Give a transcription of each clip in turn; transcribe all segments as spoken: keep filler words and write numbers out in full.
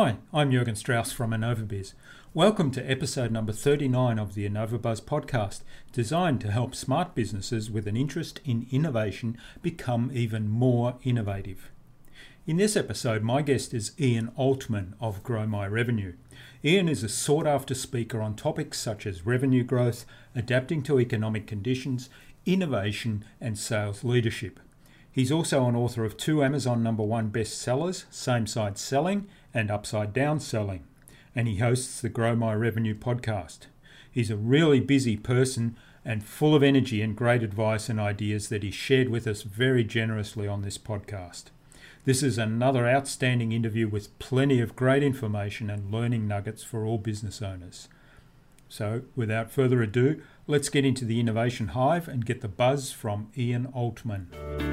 Hi, I'm Jürgen Strauss from InnovaBiz. Welcome to episode number thirty-nine of the InnovaBuzz podcast, designed to help smart businesses with an interest in innovation become even more innovative. In this episode, my guest is Ian Altman of Grow My Revenue. Ian is a sought-after speaker on topics such as revenue growth, adapting to economic conditions, innovation, and sales leadership. He's also an author of two Amazon number one bestsellers, Same Side Selling and Upside Down Selling, and he hosts the Grow My Revenue podcast. He's a really busy person and full of energy and great advice and ideas that he shared with us very generously on this podcast. This is another outstanding interview with plenty of great information and learning nuggets for all business owners. So, without further ado, let's get into the Innovation Hive and get the buzz from Ian Altman.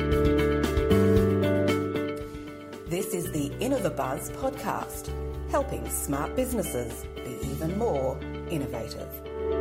This is the InnovaBuzz podcast, helping smart businesses be even more innovative.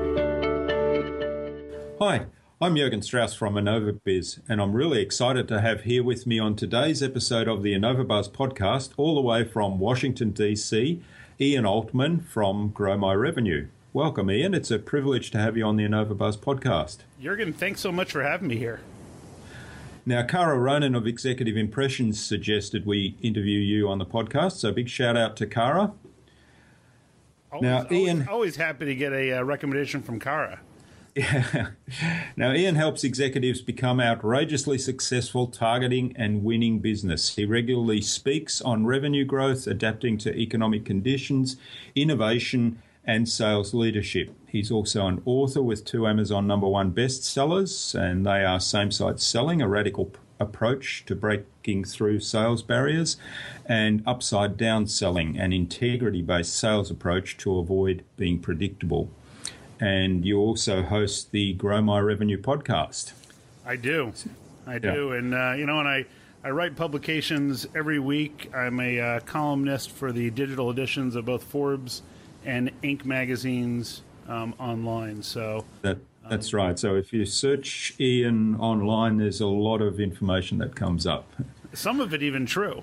Hi, I'm Jürgen Strauss from InnovaBiz, and I'm really excited to have here with me on today's episode of the InnovaBuzz podcast, all the way from Washington, D C, Ian Altman from Grow My Revenue. Welcome, Ian. It's a privilege to have you on the InnovaBuzz podcast. Jürgen, thanks so much for having me here. Now, Cara Ronan of Executive Impressions suggested we interview you on the podcast, so big shout out to Cara. Always, now, always, Ian, always happy to get a uh, recommendation from Cara. Yeah. Now, Ian helps executives become outrageously successful targeting and winning business. He regularly speaks on revenue growth, adapting to economic conditions, innovation, and sales leadership. He's also an author with two Amazon number one bestsellers, and they are Same Side Selling, a radical p- approach to breaking through sales barriers, and Upside Down Selling, an integrity-based sales approach to avoid being predictable. And you also host the Grow My Revenue podcast. I do. I do. Yeah. And, uh, you know, and I, I write publications every week. I'm a uh, columnist for the digital editions of both Forbes and Inc magazines um, online. So that that's um, right. So if you search Ian online, there's a lot of information that comes up. Some of it even true.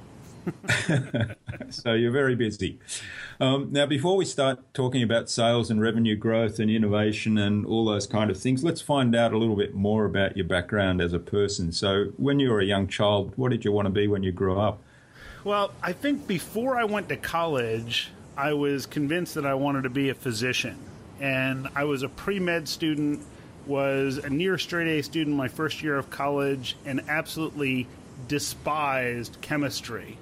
So you're very busy. Um, now, before we start talking about sales and revenue growth and innovation and all those kind of things, let's find out a little bit more about your background as a person. So when you were a young child, what did you want to be when you grew up? Well, I think before I went to college, I was convinced that I wanted to be a physician. And I was a pre-med student, was a near straight-A student my first year of college, and absolutely despised chemistry.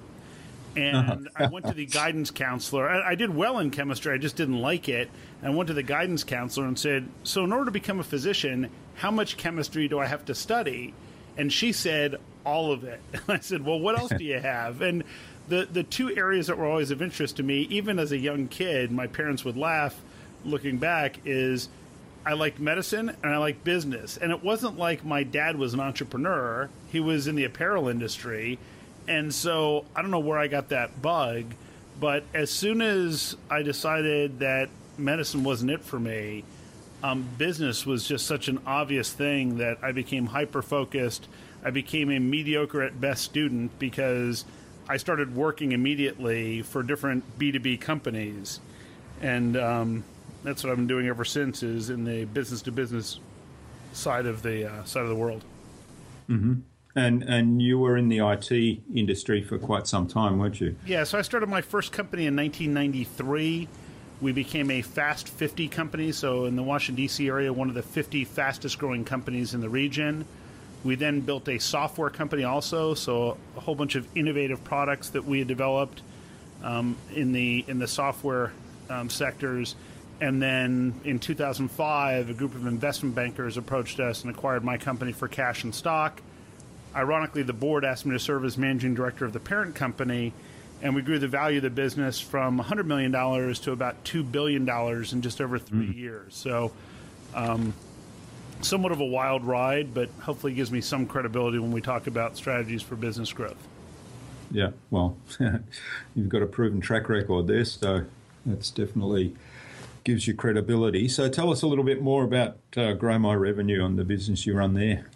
And I went to the guidance counselor. I, I did well in chemistry, I just didn't like it. And I went to the guidance counselor and said, so in order to become a physician, how much chemistry do I have to study? And she said, all of it. And I said, well, what else do you have? And the, the two areas that were always of interest to me, even as a young kid, my parents would laugh looking back, is I liked medicine and I liked business. And it wasn't like my dad was an entrepreneur. He was in the apparel industry. And so I don't know where I got that bug, but as soon as I decided that medicine wasn't it for me, um, business was just such an obvious thing that I became hyper-focused. I became a mediocre at best student because I started working immediately for different B two B companies. And um, that's what I've been doing ever since, is in the business-to-business side of the uh, side of the world. Mm-hmm. And and you were in the I T industry for quite some time, weren't you? Yeah, so I started my first company in nineteen ninety-three. We became a Fast fifty company, so in the Washington, D C area, one of the fifty fastest growing companies in the region. We then built a software company also, so a whole bunch of innovative products that we had developed um, in the in the software um, sectors. And then in two thousand five, a group of investment bankers approached us and acquired my company for cash and stock. Ironically, the board asked me to serve as managing director of the parent company, and we grew the value of the business from one hundred million dollars to about two billion dollars in just over three mm. years. So um, somewhat of a wild ride, but hopefully gives me some credibility when we talk about strategies for business growth. Yeah, well, you've got a proven track record there, so that's definitely gives you credibility. So tell us a little bit more about uh, Grow My Revenue and the business you run there.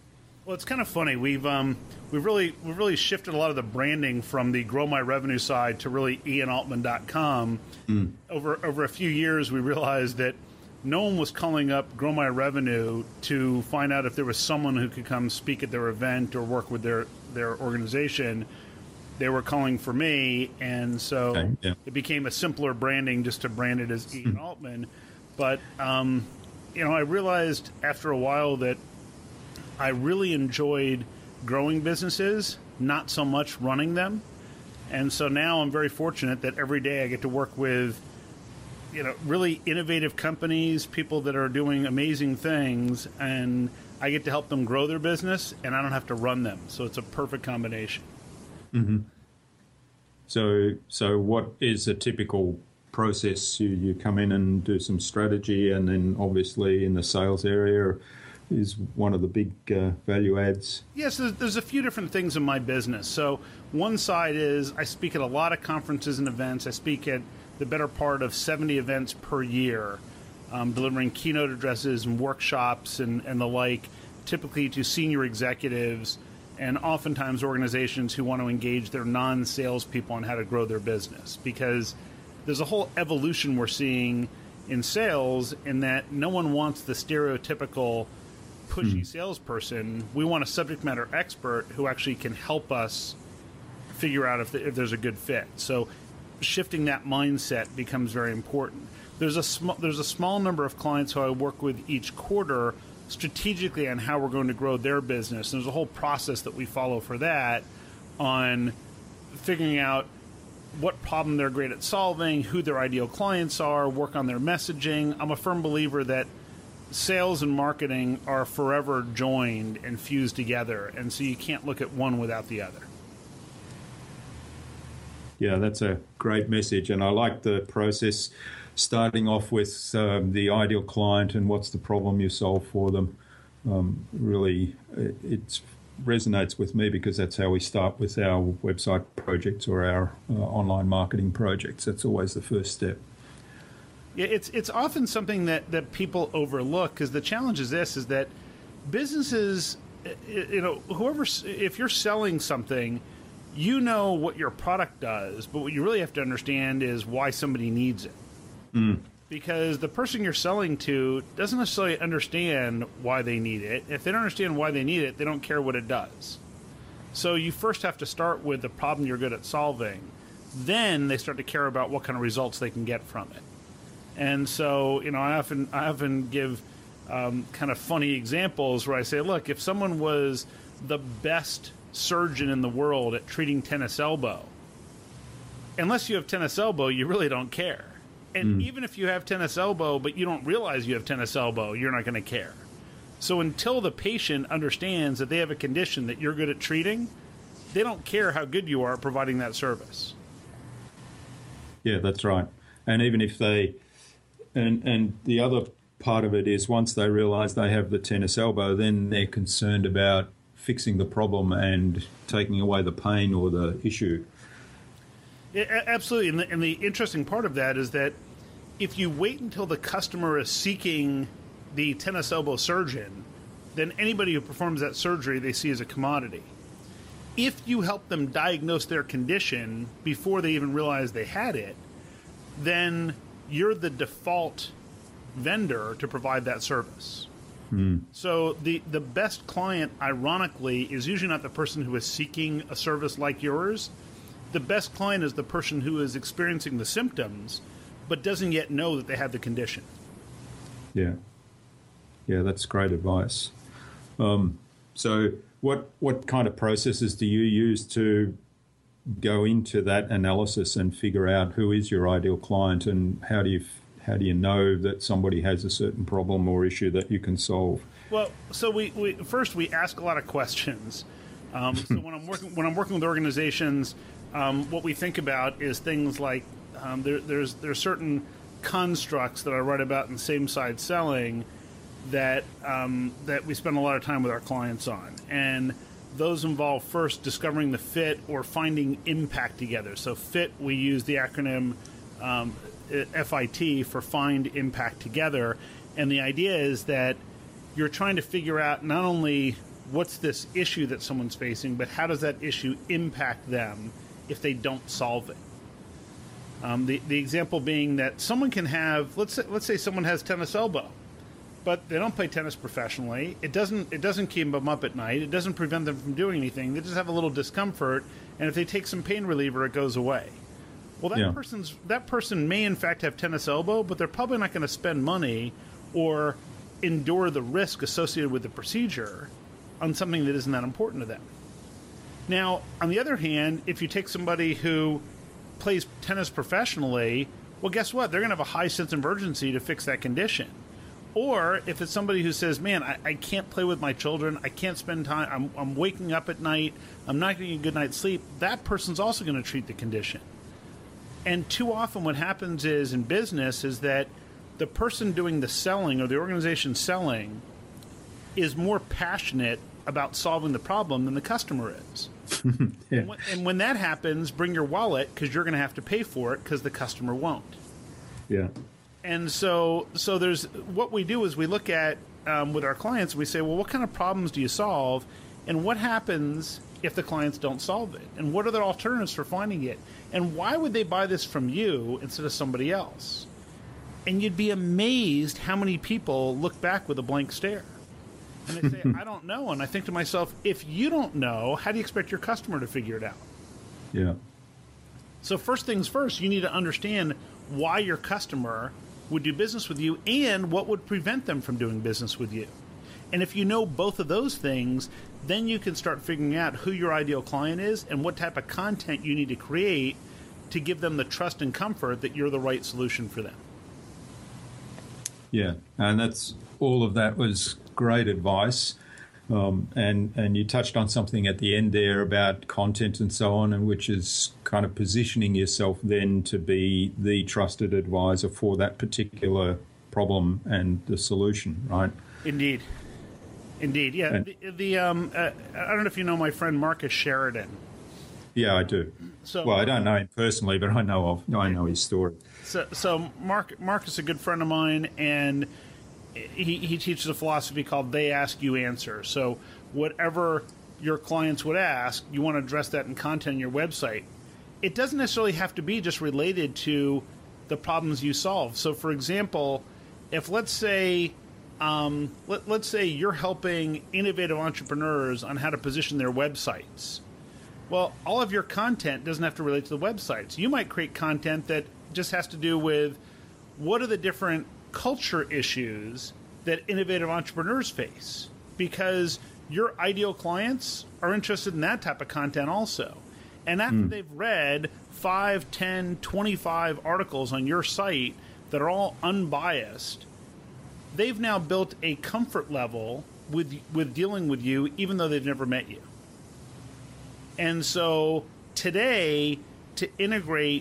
Well, it's kind of funny. We've um, we've really we've really shifted a lot of the branding from the Grow My Revenue side to really ian altman dot com. Mm. Over over a few years, we realized that no one was calling up Grow My Revenue to find out if there was someone who could come speak at their event or work with their, their organization. They were calling for me, and so okay, yeah. it became a simpler branding just to brand it as Ian Altman. But, um, you know, I realized after a while that I really enjoyed growing businesses, not so much running them. And so now I'm very fortunate that every day I get to work with, you know, really innovative companies, people that are doing amazing things, and I get to help them grow their business, and I don't have to run them. So it's a perfect combination. Mm-hmm. So, so what is a typical process? You, you come in and do some strategy, and then obviously in the sales area is one of the big uh, value adds. Yes, there's, there's a few different things in my business. So one side is I speak at a lot of conferences and events. I speak at the better part of seventy events per year, um, delivering keynote addresses and workshops and, and the like, typically to senior executives and oftentimes organizations who want to engage their non-sales people on how to grow their business. Because there's a whole evolution we're seeing in sales in that no one wants the stereotypical pushy mm. salesperson. We want a subject matter expert who actually can help us figure out if, the, if there's a good fit. So shifting that mindset becomes very important. There's a, sm- there's a small number of clients who I work with each quarter strategically on how we're going to grow their business. And there's a whole process that we follow for that on figuring out what problem they're great at solving, who their ideal clients are, work on their messaging. I'm a firm believer that sales and marketing are forever joined and fused together, and so you can't look at one without the other. Yeah, that's a great message, and I like the process, starting off with um, the ideal client and what's the problem you solve for them. Um, really, it it's, resonates with me because that's how we start with our website projects or our uh, online marketing projects. That's always the first step. Yeah, it's it's often something that, that people overlook, because the challenge is this, is that businesses, you know, whoever, if you're selling something, you know what your product does, but what you really have to understand is why somebody needs it. Mm. Because the person you're selling to doesn't necessarily understand why they need it. If they don't understand why they need it, they don't care what it does. So you first have to start with the problem you're good at solving. Then they start to care about what kind of results they can get from it. And so, you know, I often I often give um, kind of funny examples where I say, look, if someone was the best surgeon in the world at treating tennis elbow, unless you have tennis elbow, you really don't care. And mm. even if you have tennis elbow, but you don't realize you have tennis elbow, you're not going to care. So until the patient understands that they have a condition that you're good at treating, they don't care how good you are at providing that service. Yeah, that's right. And even if they, and and the other part of it is once they realize they have the tennis elbow, then they're concerned about fixing the problem and taking away the pain or the issue. Yeah, absolutely. And the, and the interesting part of that is that if you wait until the customer is seeking the tennis elbow surgeon, then anybody who performs that surgery they see as a commodity. If you help them diagnose their condition before they even realize they had it, then you're the default vendor to provide that service. Hmm. So the, the best client, ironically, is usually not the person who is seeking a service like yours. The best client is the person who is experiencing the symptoms but doesn't yet know that they have the condition. Yeah. Yeah, that's great advice. Um, so what what kind of processes do you use to go into that analysis and figure out who is your ideal client, and how do you how do you know that somebody has a certain problem or issue that you can solve? Well, so we, we first we ask a lot of questions. Um, so when I'm working when I'm working with organizations, um, what we think about is things like um, there, there's there's certain constructs that I write about in Same Side Selling that um, that we spend a lot of time with our clients on, and those involve first discovering the fit or finding impact together. So fit, we use the acronym um, F I T for Find Impact Together, and the idea is that you're trying to figure out not only what's this issue that someone's facing, but how does that issue impact them if they don't solve it? Um, the the example being that someone can have, let's say, let's say someone has tennis elbow, but they don't play tennis professionally. It doesn't it doesn't keep them up at night. It doesn't prevent them from doing anything. They just have a little discomfort, and if they take some pain reliever, it goes away. Well, that Yeah. person's that person may in fact have tennis elbow, but they're probably not going to spend money or endure the risk associated with the procedure on something that isn't that important to them. Now, on the other hand, if you take somebody who plays tennis professionally, well, guess what? They're going to have a high sense of urgency to fix that condition. Or if it's somebody who says, man, I, I can't play with my children, I can't spend time, I'm, I'm waking up at night, I'm not getting a good night's sleep, that person's also going to treat the condition. And too often what happens is in business is that the person doing the selling or the organization selling is more passionate about solving the problem than the customer is. Yeah. And, when, and when that happens, bring your wallet because you're going to have to pay for it because the customer won't. Yeah. And so, so there's what we do is we look at um, with our clients. We say, well, what kind of problems do you solve, and what happens if the clients don't solve it, and what are their alternatives for finding it, and why would they buy this from you instead of somebody else? And you'd be amazed how many people look back with a blank stare. And they say, I don't know. And I think to myself, if you don't know, how do you expect your customer to figure it out? Yeah. So first things first, you need to understand why your customer would do business with you and what would prevent them from doing business with you. And if you know both of those things, then you can start figuring out who your ideal client is and what type of content you need to create to give them the trust and comfort that you're the right solution for them. Yeah, and that's all of that was great advice. Um, and, and you touched on something at the end there about content and so on, and which is kind of positioning yourself then to be the trusted advisor for that particular problem and the solution, right? Indeed. Indeed, yeah. And, the the um, uh, I don't know if you know my friend Marcus Sheridan. Yeah, I do. So, well, I don't know him personally, but I know of I know his story. So, so Mark Marcus is a good friend of mine, and he he teaches a philosophy called "They Ask, You Answer." So, whatever your clients would ask, you want to address that in content on your website. It doesn't necessarily have to be just related to the problems you solve. So, for example, if let's say Um, let, let's say you're helping innovative entrepreneurs on how to position their websites. Well, all of your content doesn't have to relate to the websites. You might create content that just has to do with what are the different culture issues that innovative entrepreneurs face, because your ideal clients are interested in that type of content also. And after mm. they've read five, ten, twenty-five articles on your site that are all unbiased, they've now built a comfort level with with dealing with you, even though they've never met you. And so today, to integrate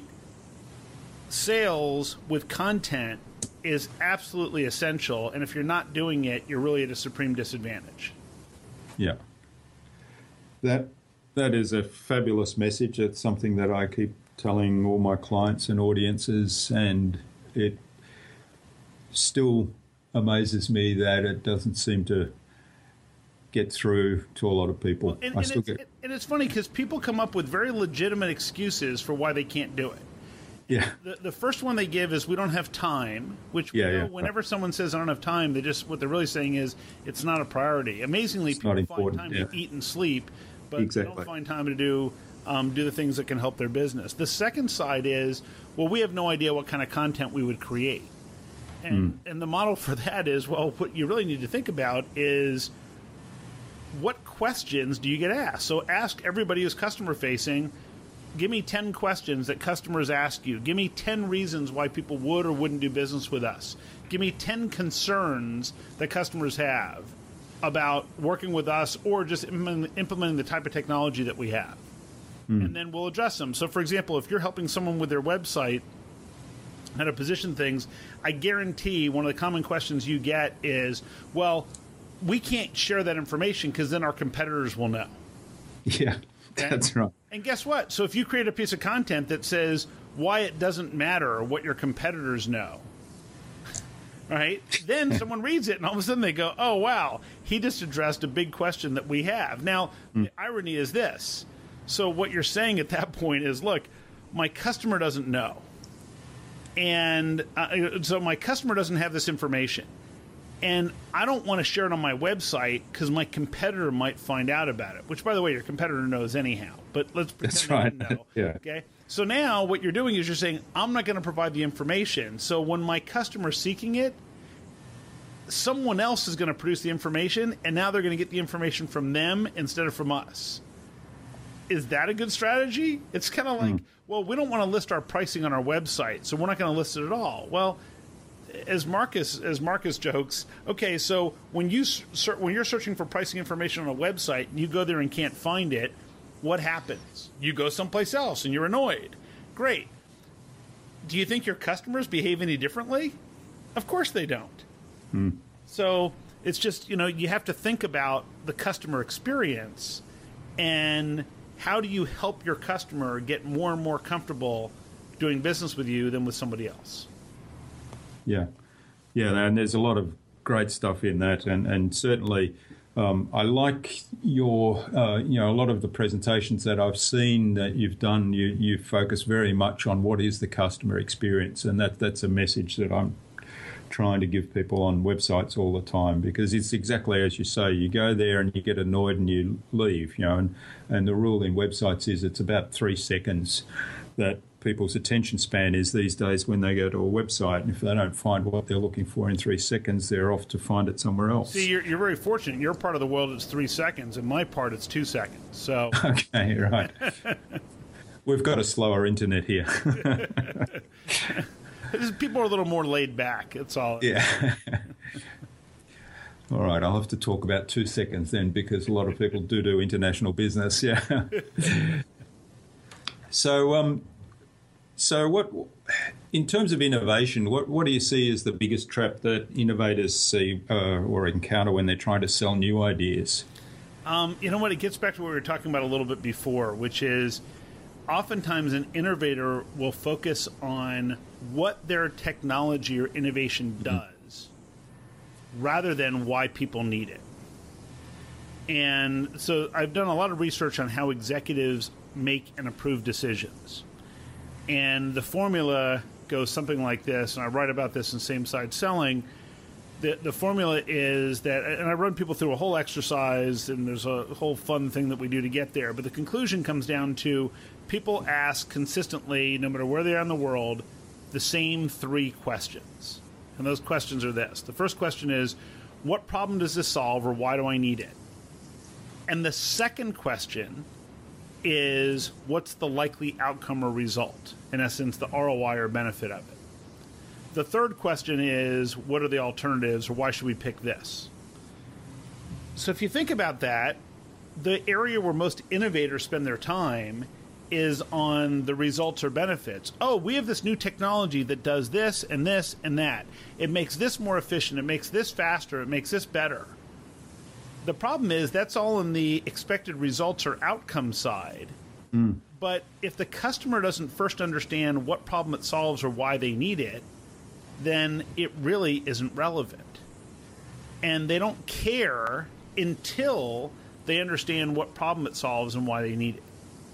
sales with content is absolutely essential. And if you're not doing it, you're really at a supreme disadvantage. Yeah. That that is a fabulous message. It's something that I keep telling all my clients and audiences, and it still amazes me that it doesn't seem to get through to a lot of people. Well, and, I and, still it's, get... and it's funny because people come up with very legitimate excuses for why they can't do it. Yeah. The, the first one they give is we don't have time, which we yeah, know yeah. whenever someone says I don't have time, they just what they're really saying is it's not a priority. Amazingly, it's people find time yeah. to eat and sleep, but exactly. they don't find time to do um, do the things that can help their business. The second side is, well, we have no idea what kind of content we would create. And, mm. and the model for that is, well, what you really need to think about is what questions do you get asked? So ask everybody who's customer-facing, give me ten questions that customers ask you. Give me ten reasons why people would or wouldn't do business with us. Give me ten concerns that customers have about working with us or just implementing the type of technology that we have. Mm. And then we'll address them. So, for example, if you're helping someone with their website, how to position things, I guarantee one of the common questions you get is, well, we can't share that information because then our competitors will know. Yeah, okay? That's right. And guess what? So if you create a piece of content that says why it doesn't matter what your competitors know, right? Then someone reads it, and all of a sudden they go, oh, wow, he just addressed a big question that we have. Now, mm. the irony is this. So what you're saying at that point is, look, my customer doesn't know. And uh, so my customer doesn't have this information. And I don't want to share it on my website because my competitor might find out about it, which, by the way, your competitor knows anyhow. But let's pretend That's right. they didn't know. Yeah. Okay. So now what you're doing is you're saying, I'm not going to provide the information. So when my customer's seeking it, someone else is going to produce the information, and now they're going to get the information from them instead of from us. Is that a good strategy? It's kind of like, mm. well, we don't want to list our pricing on our website, so we're not going to list it at all. Well, as Marcus as Marcus jokes, okay, so when you when you're searching for pricing information on a website and you go there and can't find it, what happens? You go someplace else and you're annoyed. Great. Do you think your customers behave any differently? Of course they don't. Hmm. So it's just, you know, you have to think about the customer experience and how do you help your customer get more and more comfortable doing business with you than with somebody else? Yeah. Yeah, and there's a lot of great stuff in that, and, and certainly um, I like your, uh, you know, a lot of the presentations that I've seen that you've done, you, you focus very much on what is the customer experience, and that that's a message that I'm trying to give people on websites all the time, because it's exactly as you say, you go there and you get annoyed and you leave, you know, and, and the rule in websites is it's about three seconds that people's attention span is these days when they go to a website, and if they don't find what they're looking for in three seconds, they're off to find it somewhere else. See, you're, you're very fortunate. Your part of the world is three seconds, and my part it's two seconds. So okay, right. We've got a slower internet here. People are a little more laid back. That's all. Yeah. All right, I'll have to talk about two seconds then, because a lot of people do do international business. Yeah. so, um, so what, in terms of innovation, what what do you see as the biggest trap that innovators see uh, or encounter when they're trying to sell new ideas? Um, you know what? It gets back to what we were talking about a little bit before, which is oftentimes an innovator will focus on what their technology or innovation does mm-hmm. rather than why people need it. And so I've done a lot of research on how executives make and approve decisions. And the formula goes something like this, and I write about this in Same Side Selling. The, the formula is that, and I run people through a whole exercise, and there's a whole fun thing that we do to get there, but the conclusion comes down to people ask consistently, no matter where they are in the world, the same three questions. And those questions are this. The first question is, what problem does this solve, or why do I need it? And the second question is, what's the likely outcome or result? In essence, the R O I or benefit of it. The third question is, what are the alternatives, or why should we pick this? So if you think about that, the area where most innovators spend their time is on the results or benefits. Oh, we have this new technology that does this and this and that. It makes this more efficient. It makes this faster. It makes this better. The problem is that's all in the expected results or outcome side. Mm. But if the customer doesn't first understand what problem it solves or why they need it, then it really isn't relevant. And they don't care until they understand what problem it solves and why they need it.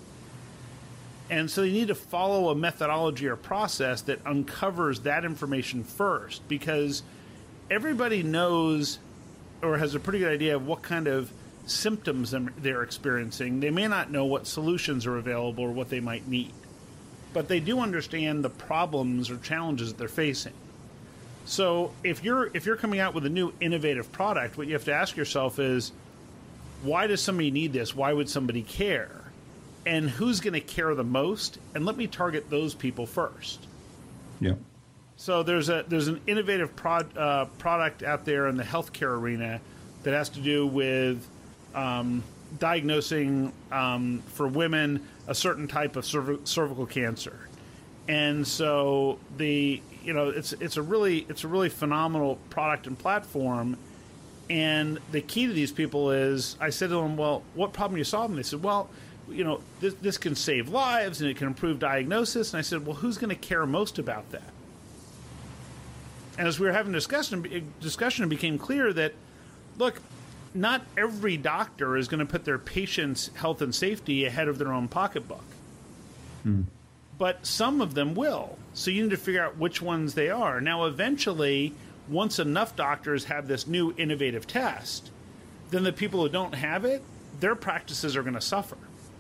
And so they need to follow a methodology or process that uncovers that information first, because everybody knows or has a pretty good idea of what kind of symptoms they're experiencing. They may not know what solutions are available or what they might need, but they do understand the problems or challenges that they're facing. So if you're if you're coming out with a new innovative product, what you have to ask yourself is, why does somebody need this? Why would somebody care? And who's going to care the most? And let me target those people first. Yeah. So there's a there's an innovative prod, uh, product out there in the healthcare arena that has to do with um, diagnosing um, for women a certain type of cerv- cervical cancer. And so the you know it's it's a really it's a really phenomenal product and platform. And the key to these people is, I said to them, well, what problem are you solving? They said, well, you know, this, this can save lives and it can improve diagnosis. And I said, well, who's going to care most about that? And as we were having discussion, discussion, it became clear that, look, not every doctor is going to put their patient's health and safety ahead of their own pocketbook. Mm. But some of them will. So you need to figure out which ones they are. Now, eventually, once enough doctors have this new innovative test, then the people who don't have it, their practices are going to suffer.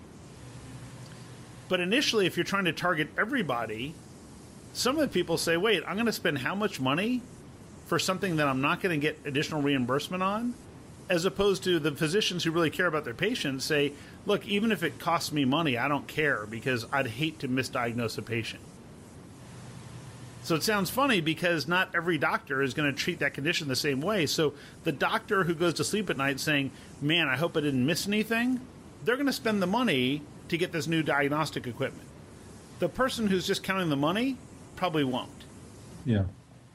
But initially, if you're trying to target everybody, some of the people say, wait, I'm going to spend how much money for something that I'm not going to get additional reimbursement on? As opposed to the physicians who really care about their patients say, look, even if it costs me money, I don't care because I'd hate to misdiagnose a patient. So it sounds funny because not every doctor is going to treat that condition the same way. So the doctor who goes to sleep at night saying, man, I hope I didn't miss anything, they're going to spend the money to get this new diagnostic equipment. The person who's just counting the money probably won't. Yeah.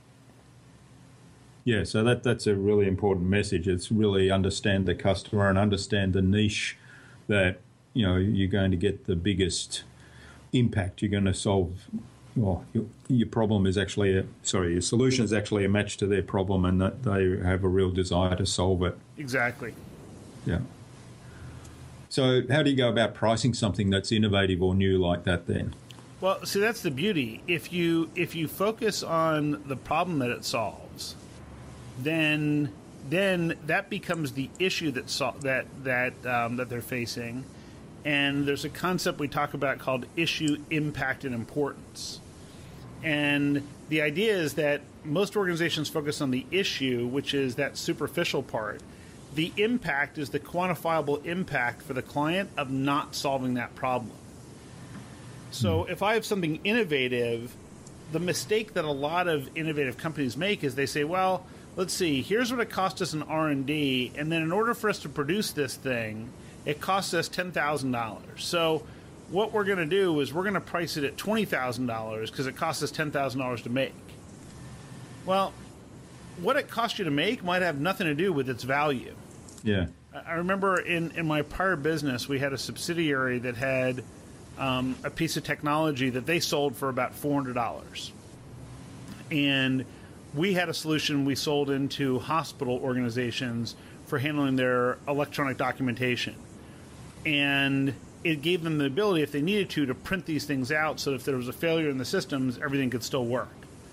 Yeah, so that that's a really important message. It's really understand the customer and understand the niche that, you know, you're going to get the biggest impact. You're going to solve, well, your, your problem is actually, a, sorry, your solution is actually a match to their problem and that they have a real desire to solve it. Exactly. Yeah. So how do you go about pricing something that's innovative or new like that then? Well, see, that's the beauty. If you if you focus on the problem that it solves, then then that becomes the issue that so, that that um, that they're facing. And there's a concept we talk about called issue, impact, and importance. And the idea is that most organizations focus on the issue, which is that superficial part. The impact is the quantifiable impact for the client of not solving that problem. So if I have something innovative, the mistake that a lot of innovative companies make is they say, well, let's see, here's what it cost us in R and D, and then in order for us to produce this thing, it costs us ten thousand dollars. So what we're going to do is we're going to price it at twenty thousand dollars because it costs us ten thousand dollars to make. Well, what it cost you to make might have nothing to do with its value. Yeah. I remember in, in my prior business, we had a subsidiary that had um, a piece of technology that they sold for about four hundred dollars. And we had a solution we sold into hospital organizations for handling their electronic documentation. And it gave them the ability, if they needed to, to print these things out so that if there was a failure in the systems, everything could still work.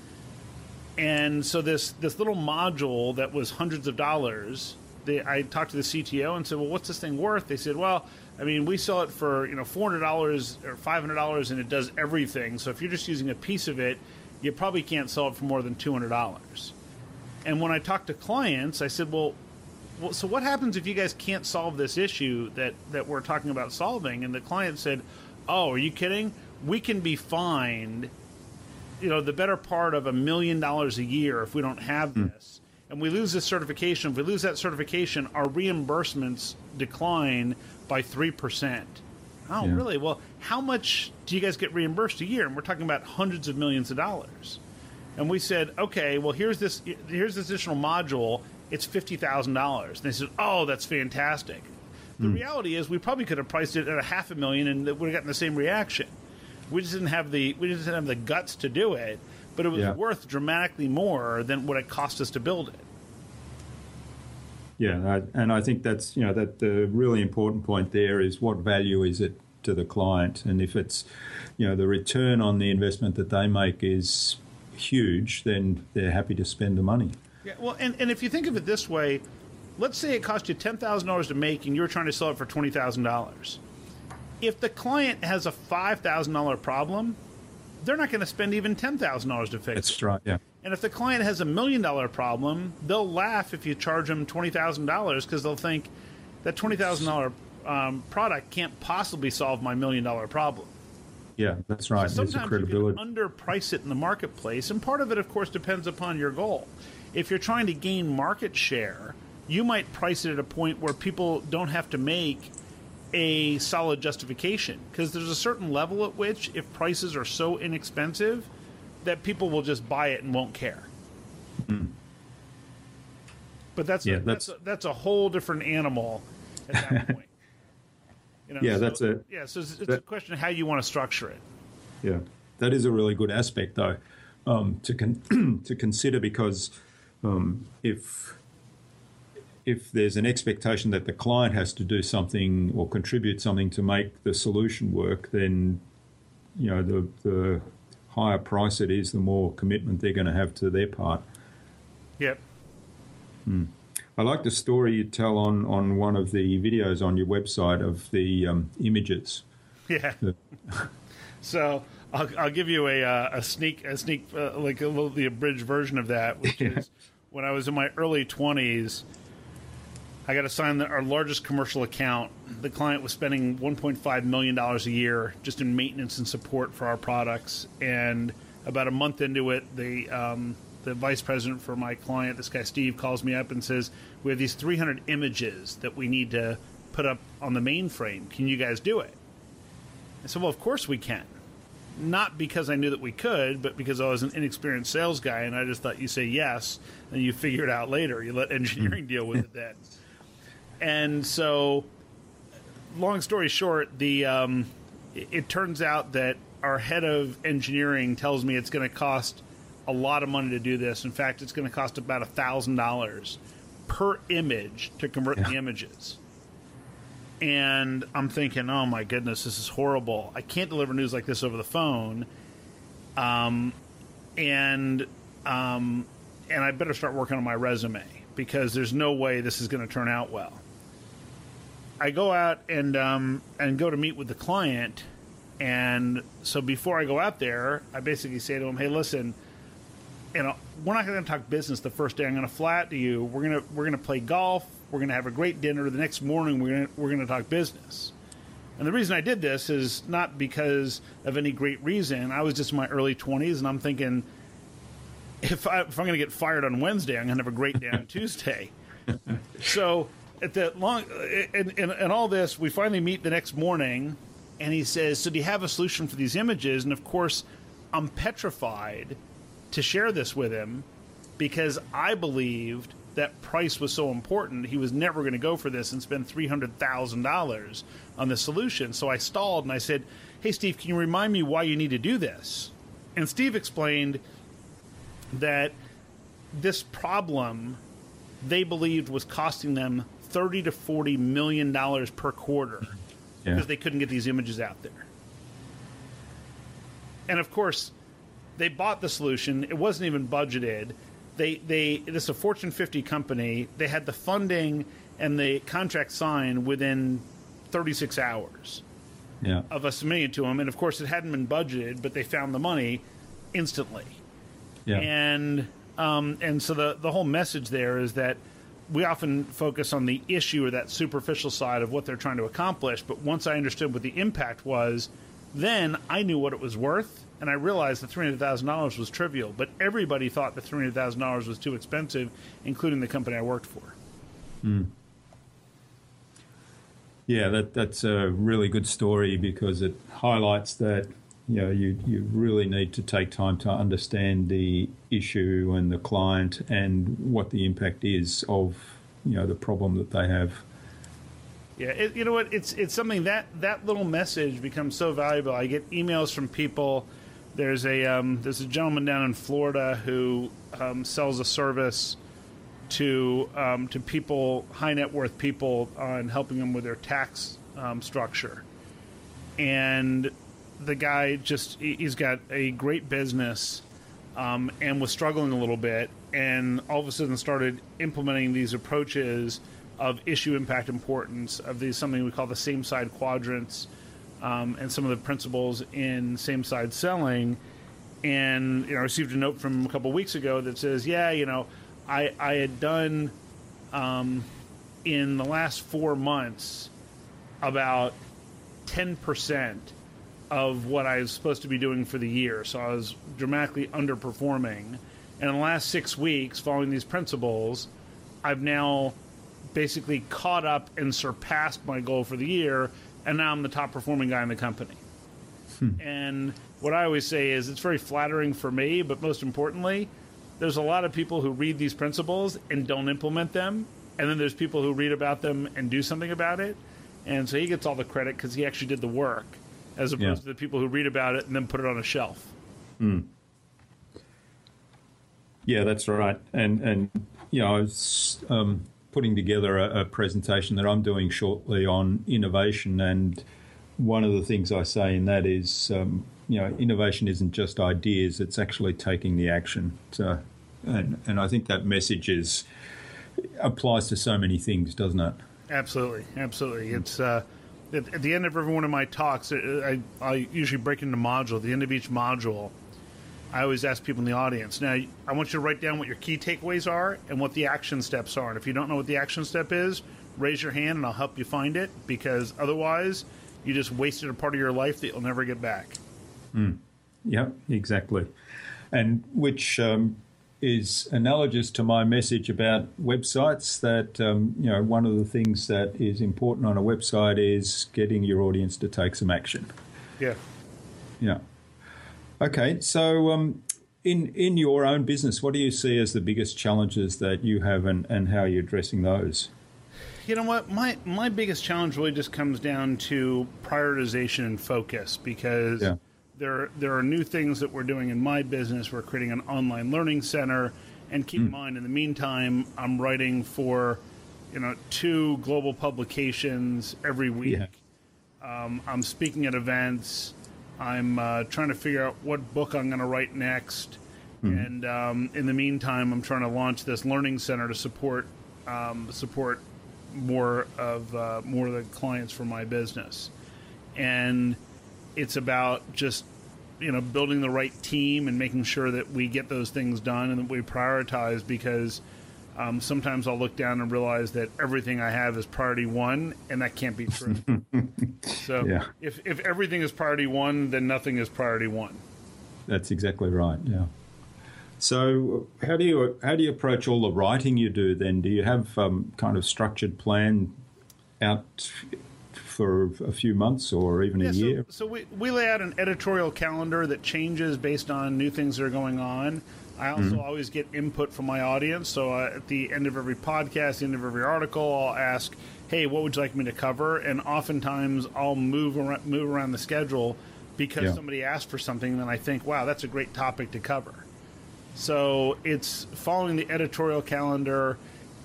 And so this, this little module that was hundreds of dollars, they, I talked to the C T O and said, well, what's this thing worth? They said, well, I mean, we sell it for, you know, four hundred dollars or five hundred dollars and it does everything. So if you're just using a piece of it, you probably can't sell it for more than two hundred dollars. And when I talked to clients, I said, well, well, so what happens if you guys can't solve this issue that, that we're talking about solving? And the client said, oh, are you kidding? We can be fined, you know, the better part of a million dollars a year if we don't have mm. this. And we lose this certification. If we lose that certification, our reimbursements decline by three percent. Oh, yeah. Really? Well, how much do you guys get reimbursed a year? And we're talking about hundreds of millions of dollars. And we said, okay, well, here's this here's this additional module. It's fifty thousand dollars. And they said, oh, that's fantastic. The mm. reality is we probably could have priced it at a half a million and it would have gotten the same reaction. We just didn't have the we just didn't have the guts to do it, but it was yeah. worth dramatically more than what it cost us to build it. Yeah, and I think that's, you know, that the really important point there is what value is it to the client, and if it's, you know, the return on the investment that they make is huge, then they're happy to spend the money. Yeah, well, and, and if you think of it this way, let's say it cost you ten thousand dollars to make and you're trying to sell it for twenty thousand dollars. If the client has a five thousand dollars problem, they're not going to spend even ten thousand dollars to fix That's it. That's right, yeah. And if the client has a million dollar problem, they'll laugh if you charge them twenty thousand dollars because they'll think that twenty thousand dollars um, product can't possibly solve my million dollar problem. Yeah, that's right. So sometimes credibility. you can underprice it in the marketplace, and part of it, of course, depends upon your goal. If you're trying to gain market share, you might price it at a point where people don't have to make a solid justification, because there's a certain level at which, if prices are so inexpensive, that people will just buy it and won't care. Mm. But that's yeah, a, that's, that's a, that's a whole different animal at that point. You know, yeah, so, that's a yeah. So it's, it's that, a question of how you want to structure it. Yeah, that is a really good aspect, though. um, to con- to consider, because um, if if there's an expectation that the client has to do something or contribute something to make the solution work, then you know the the higher price it is, the more commitment they're going to have to their part. Yep. Hmm. I like the story you tell on, on one of the videos on your website of the um, images. Yeah. So I'll, I'll give you a uh, a sneak a sneak uh, like a little the abridged version of that, which Yeah. is when I was in my early twenties. I got assigned the, our largest commercial account. The client was spending one point five million dollars a year just in maintenance and support for our products. And about a month into it, the um, the vice president for my client, this guy Steve, calls me up and says, "We have these three hundred images that we need to put up on the mainframe. Can you guys do it?" I said, "Well, of course we can." Not because I knew that we could, but because I was an inexperienced sales guy, and I just thought you say yes, and you figure it out later. You let engineering deal with it then. And so, long story short, the um, it, it turns out that our head of engineering tells me it's going to cost a lot of money to do this. In fact, it's going to cost about one thousand dollars per image to convert Yeah. the images. And I'm thinking, oh my goodness, this is horrible. I can't deliver news like this over the phone. Um, and um, and I better start working on my resume, because there's no way this is going to turn out well. I go out and um, and go to meet with the client, and so before I go out there, I basically say to him, "Hey, listen, you know, we're not going to talk business the first day I'm going to fly out to you. We're gonna we're gonna play golf. We're going to have a great dinner. The next morning, we're gonna we're going to talk business." And the reason I did this is not because of any great reason. I was just in my early twenties, and I'm thinking, if, I, if I'm going to get fired on Wednesday, I'm going to have a great day on Tuesday. So at the long, in, in, in all this, we finally meet the next morning, and he says, "So do you have a solution for these images?" And of course, I'm petrified to share this with him, because I believed that price was so important. He was never going to go for this and spend three hundred thousand dollars on the solution. So I stalled and I said, "Hey, Steve, can you remind me why you need to do this?" And Steve explained that this problem they believed was costing them thirty to forty million dollars per quarter Yeah. because they couldn't get these images out there. And of course, they bought the solution. It wasn't even budgeted. They they this is a Fortune fifty company. They had the funding and the contract signed within thirty-six hours Yeah. of us submitting it to them. And of course, it hadn't been budgeted, but they found the money instantly. Yeah. And um, and so the the whole message there is that we often focus on the issue or that superficial side of what they're trying to accomplish. But once I understood what the impact was, then I knew what it was worth, and I realized that three hundred thousand dollars was trivial. But everybody thought that three hundred thousand dollars was too expensive, including the company I worked for. Mm. Yeah, that that's a really good story, because it highlights that you know you, you really need to take time to understand the issue and the client and what the impact is of you know the problem that they have. Yeah, it, you know what? It's it's something that that little message becomes so valuable. I get emails from people. There's a um, there's a gentleman down in Florida who um, sells a service to um, to people, high net worth people, on helping them with their tax um, structure. And the guy just he- he's got a great business um, and was struggling a little bit, and all of a sudden started implementing these approaches of issue impact importance, of these something we call the same side quadrants, um, and some of the principles in same side selling. And you know, I received a note from him a couple of weeks ago that says, yeah, you know, I I had done um, in the last four months about ten percent of what I was supposed to be doing for the year, so I was dramatically underperforming. And in the last six weeks, following these principles, I've now basically caught up and surpassed my goal for the year, and now I'm the top performing guy in the company. Hmm. And what I always say is it's very flattering for me, but most importantly, there's a lot of people who read these principles and don't implement them, and then there's people who read about them and do something about it. And so he gets all the credit because he actually did the work, as opposed Yeah. to the people who read about it and then put it on a shelf. Mm. Yeah, that's right. And, and you know, I was um, putting together a, a presentation that I'm doing shortly on innovation, and one of the things I say in that is, um, you know, innovation isn't just ideas, it's actually taking the action. So, and, and I think that message is applies to so many things, doesn't it? Absolutely, absolutely. It's uh, at, at the end of every one of my talks, I, I usually break into modules. At the end of each module, I always ask people in the audience, now, I want you to write down what your key takeaways are and what the action steps are. And if you don't know what the action step is, raise your hand and I'll help you find it, because otherwise you just wasted a part of your life that you'll never get back. Mm. Yeah, exactly. And which um, is analogous to my message about websites, that, um, you know, one of the things that is important on a website is getting your audience to take some action. Yeah. Yeah. Okay, so um, in in your own business, what do you see as the biggest challenges that you have, and, and how are you addressing those? You know what? My my biggest challenge really just comes down to prioritization and focus, because yeah. there there are new things that we're doing in my business. We're creating an online learning center, and keep mm. in mind, in the meantime, I'm writing for, you know, two global publications every week. Yeah. Um, I'm speaking at events. I'm uh, trying to figure out what book I'm going to write next. Mm. And um, in the meantime, I'm trying to launch this learning center to support um, support more of uh, more of the clients for my business. And it's about just, you know, building the right team and making sure that we get those things done and that we prioritize, because um, sometimes I'll look down and realize that everything I have is priority one, and that can't be true. So yeah. if, if everything is priority one, then nothing is priority one. That's exactly right, yeah. So how do you how do you approach all the writing you do then? Do you have um, kind of structured plan out for a few months or even yeah, a so, year? So we, we lay out an editorial calendar that changes based on new things that are going on. I also mm-hmm. always get input from my audience. So uh, at the end of every podcast, the end of every article, I'll ask, hey, what would you like me to cover? And oftentimes I'll move around, move around the schedule because yeah. somebody asked for something, and then I think, wow, that's a great topic to cover. So it's following the editorial calendar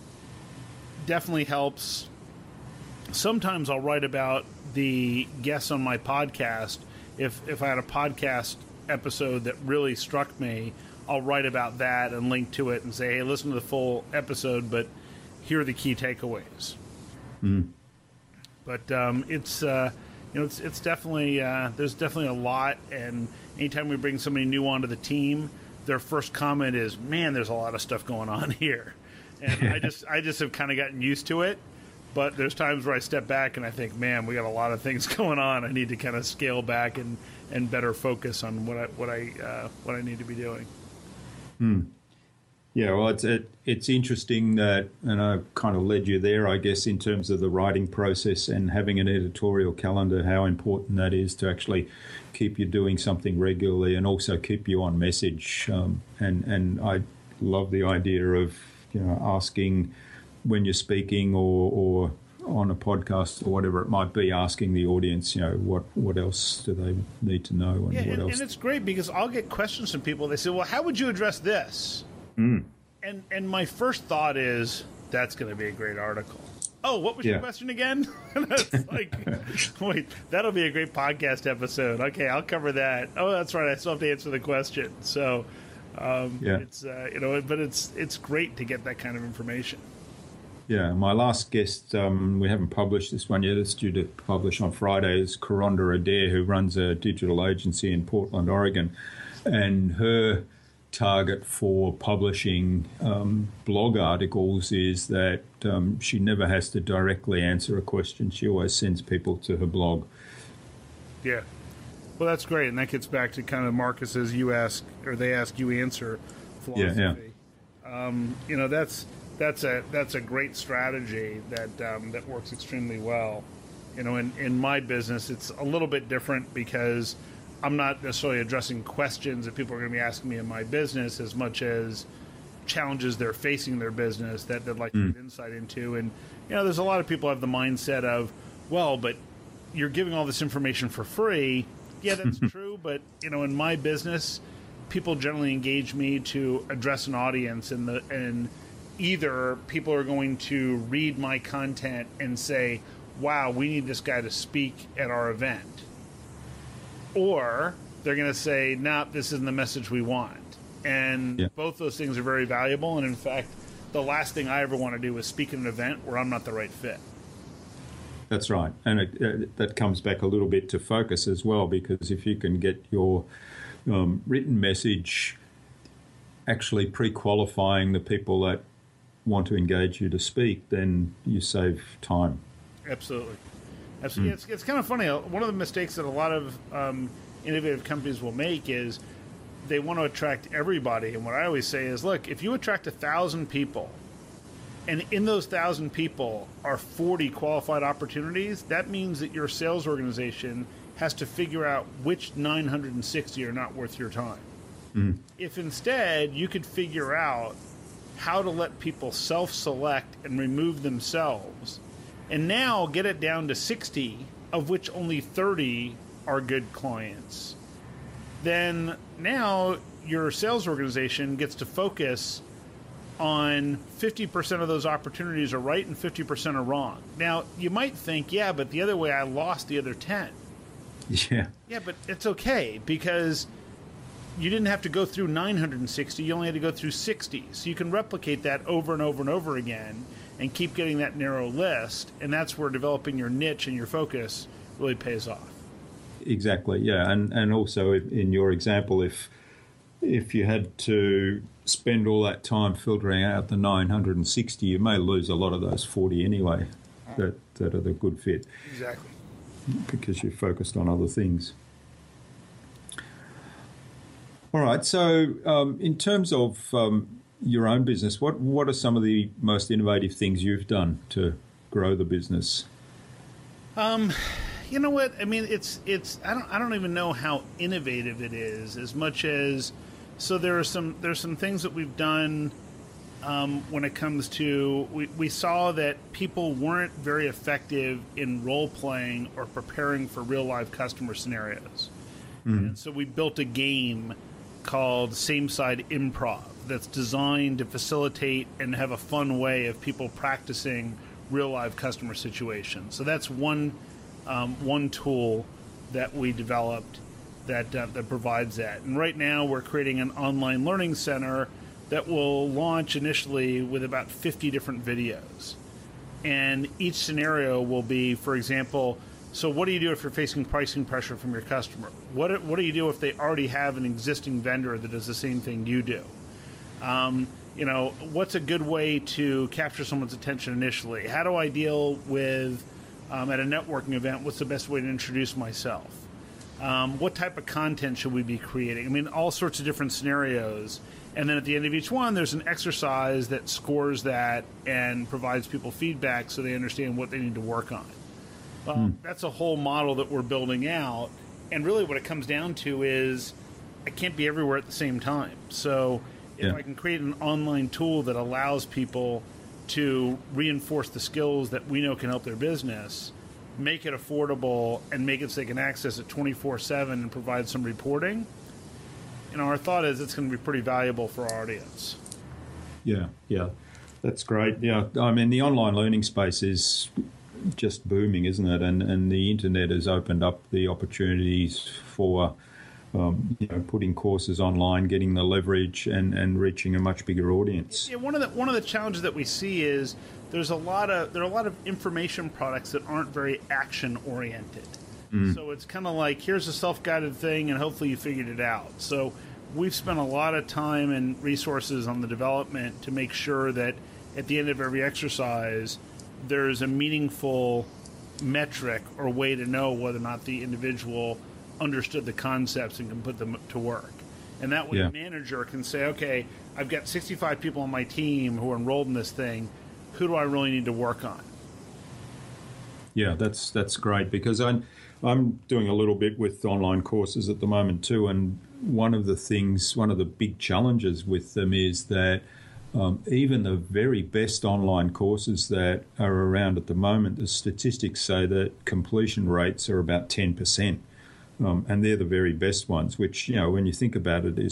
definitely helps. Sometimes I'll write about the guests on my podcast. If if I had a podcast episode that really struck me, I'll write about that and link to it and say, hey, listen to the full episode, but here are the key takeaways. Mm. But um, it's uh, you know it's it's definitely uh, there's definitely a lot, and anytime we bring somebody new onto the team, their first comment is, man, there's a lot of stuff going on here. And I just I just have kind of gotten used to it. But there's times where I step back and I think, man, we got a lot of things going on. I need to kind of scale back and, and better focus on what I what I uh, what I need to be doing. Hmm. Yeah, well, it's it, it's interesting that, and I kind of led you there, I guess, in terms of the writing process and having an editorial calendar, how important that is to actually keep you doing something regularly and also keep you on message. Um, and and I love the idea of, you know, asking when you're speaking or, or on a podcast or whatever it might be, asking the audience, you know, what, what else do they need to know, and yeah, what and, else. And it's great because I'll get questions from people. They say, well, how would you address this? Mm. And and my first thought is, that's going to be a great article. Oh, what was yeah. your question again? It's like, wait, that'll be a great podcast episode. Okay, I'll cover that. Oh, that's right. I still have to answer the question. So, um, yeah. it's uh, you know, but it's it's great to get that kind of information. Yeah, my last guest, um, we haven't published this one yet, it's due to publish on Friday, is Karonda Adair, who runs a digital agency in Portland, Oregon. And her target for publishing um, blog articles is that um, she never has to directly answer a question. She always sends people to her blog. Yeah. Well, that's great. And that gets back to kind of Marcus's you ask, or they ask, you answer philosophy. Yeah, yeah. Um, you know, that's... That's a that's a great strategy that um, that works extremely well. You know, in, in my business, it's a little bit different because I'm not necessarily addressing questions that people are going to be asking me in my business as much as challenges they're facing in their business that they'd like mm. to get insight into. And, you know, there's a lot of people who have the mindset of, well, but you're giving all this information for free. Yeah, that's true. But, you know, in my business, people generally engage me to address an audience, and the and either people are going to read my content and say, wow, we need this guy to speak at our event, or they're going to say, nah, this isn't the message we want. And yeah. both those things are very valuable, and in fact, the last thing I ever want to do is speak at an event where I'm not the right fit. That's right. And it, uh, that comes back a little bit to focus as well, because if you can get your um, written message actually pre-qualifying the people that want to engage you to speak, then you save time. Absolutely. Absolutely. Mm. It's, it's kind of funny. One of the mistakes that a lot of um, innovative companies will make is they want to attract everybody. And what I always say is, look, if you attract a thousand people, and in those thousand people are forty qualified opportunities, that means that your sales organization has to figure out which nine hundred sixty are not worth your time. Mm. If instead you could figure out how to let people self-select and remove themselves, and now get it down to sixty, of which only thirty are good clients, then now your sales organization gets to focus on fifty percent of those opportunities are right and fifty percent are wrong. Now, you might think, yeah, but the other way I lost the other ten. Yeah. Yeah, but it's okay, because you didn't have to go through nine hundred sixty. You only had to go through sixty. So you can replicate that over and over and over again and keep getting that narrow list. And that's where developing your niche and your focus really pays off. Exactly, yeah. And, and also in your example, if if you had to spend all that time filtering out the nine hundred sixty, you may lose a lot of those forty anyway that, that are the good fit. Exactly. Because you're focused on other things. All right, so um, in terms of um, your own business, what, what are some of the most innovative things you've done to grow the business? Um, you know what? I mean, it's it's I don't I don't even know how innovative it is as much as so there are some there's some things that we've done um, when it comes to we, we saw that people weren't very effective in role playing or preparing for real live customer scenarios. Mm-hmm. And so we built a game called Same Side Improv that's designed to facilitate and have a fun way of people practicing real live customer situations. So that's one um, one tool that we developed that uh, that provides that. And right now we're creating an online learning center that will launch initially with about fifty different videos. And each scenario will be, for example, so what do you do if you're facing pricing pressure from your customer? What what do you do if they already have an existing vendor that does the same thing you do? Um, you know, what's a good way to capture someone's attention initially? How do I deal with, um, at a networking event, what's the best way to introduce myself? Um, what type of content should we be creating? I mean, all sorts of different scenarios. And then at the end of each one, there's an exercise that scores that and provides people feedback so they understand what they need to work on. Well, hmm. That's a whole model that we're building out. And really what it comes down to is I can't be everywhere at the same time. So if yeah. I can create an online tool that allows people to reinforce the skills that we know can help their business, make it affordable, and make it so they can access it twenty-four seven and provide some reporting, you know, our thought is it's going to be pretty valuable for our audience. Yeah, yeah. That's great. Yeah, I mean, the online learning space is just booming, isn't it? And and the internet has opened up the opportunities for um, you know, putting courses online, getting the leverage, and, and reaching a much bigger audience. Yeah, one of the one of the challenges that we see is there's a lot of there are a lot of information products that aren't very action oriented. Mm. So it's kind of like, here's a self-guided thing, and hopefully you figured it out. So we've spent a lot of time and resources on the development to make sure that at the end of every exercise, there's a meaningful metric or way to know whether or not the individual understood the concepts and can put them to work. And that way yeah. the manager can say, okay, I've got sixty-five people on my team who are enrolled in this thing. Who do I really need to work on? Yeah, that's that's great, because I'm, I'm doing a little bit with online courses at the moment too, and one of the things, one of the big challenges with them is that um, even the very best online courses that are around at the moment, the statistics say that completion rates are about ten percent. Um, and they're the very best ones, which, you know, when you think about it, is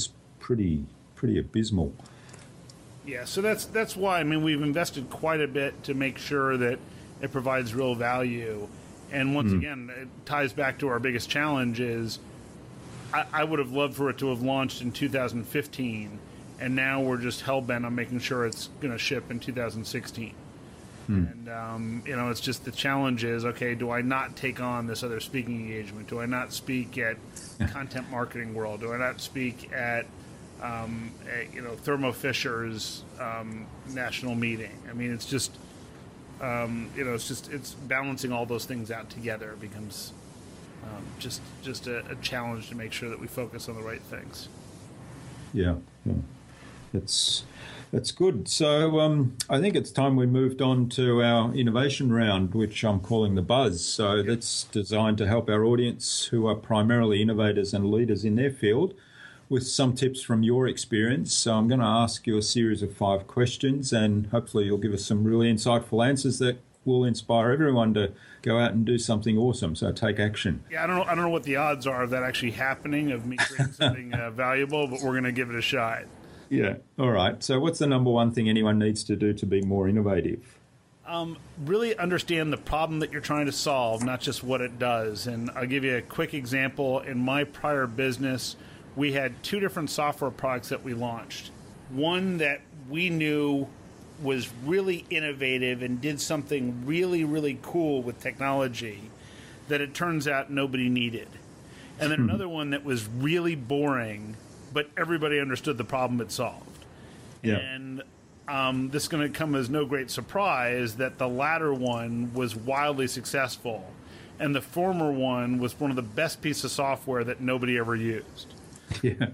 pretty pretty abysmal. Yeah, so that's that's why I mean we've invested quite a bit to make sure that it provides real value. And once mm. again, it ties back to our biggest challenge is I, I would have loved for it to have launched in two thousand fifteen, and now we're just hell-bent on making sure it's going to ship in two thousand sixteen. Mm. And, um, you know, it's just the challenge is, okay, do I not take on this other speaking engagement? Do I not speak at Content Marketing World? Do I not speak at, um, at you know, Thermo Fisher's um, national meeting? I mean, it's just... Um, you know, it's just it's balancing all those things out together. It becomes um, just just a, a challenge to make sure that we focus on the right things. Yeah, yeah. It's it's good. So um, I think it's time we moved on to our innovation round, which I'm calling the Buzz. So yep. That's designed to help our audience, who are primarily innovators and leaders in their field, with some tips from your experience. So I'm going to ask you a series of five questions, and hopefully you'll give us some really insightful answers that will inspire everyone to go out and do something awesome. So take action. Yeah, I don't know. I don't know what the odds are of that actually happening, of me creating something uh, valuable, but we're going to give it a shot. Yeah. All right. So what's the number one thing anyone needs to do to be more innovative? Um, really understand the problem that you're trying to solve, not just what it does. And I'll give you a quick example. In my prior business, we had two different software products that we launched. One that we knew was really innovative and did something really, really cool with technology that it turns out nobody needed. And then another one that was really boring, but everybody understood the problem it solved. Yeah. And um, this is going to come as no great surprise that the latter one was wildly successful, and the former one was one of the best pieces of software that nobody ever used. Yeah.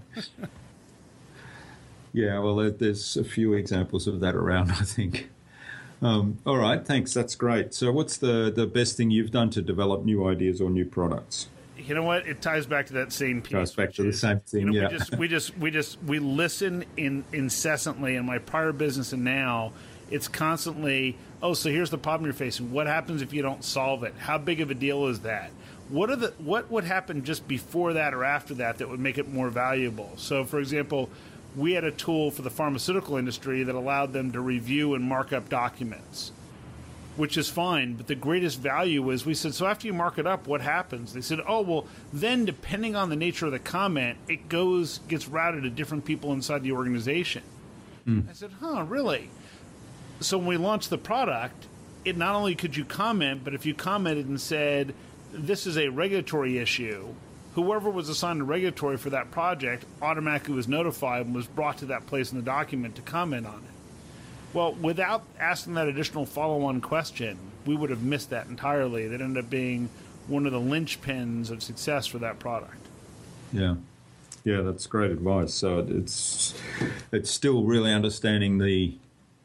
Yeah, well, there's a few examples of that around, I think. Um, all right, thanks. That's great. So what's the, the best thing you've done to develop new ideas or new products? You know what? It ties back to that same piece. Ties back to the same thing, you know, yeah. We just, we just, we just, we listen in incessantly. In my prior business and now, it's constantly, oh, so here's the problem you're facing. What happens if you don't solve it? How big of a deal is that? What are the what would happen just before that or after that that would make it more valuable? So, for example, we had a tool for the pharmaceutical industry that allowed them to review and mark up documents, which is fine. But the greatest value is we said, so after you mark it up, what happens? They said, oh, well, then depending on the nature of the comment, it goes gets routed to different people inside the organization. Mm. I said, huh, really? So when we launched the product, it not only could you comment, but if you commented and said, this is a regulatory issue, whoever was assigned to regulatory for that project automatically was notified and was brought to that place in the document to comment on it. Well, without asking that additional follow-on question, we would have missed that entirely. That ended up being one of the linchpins of success for that product. Yeah. Yeah, that's great advice. So it's it's still really understanding the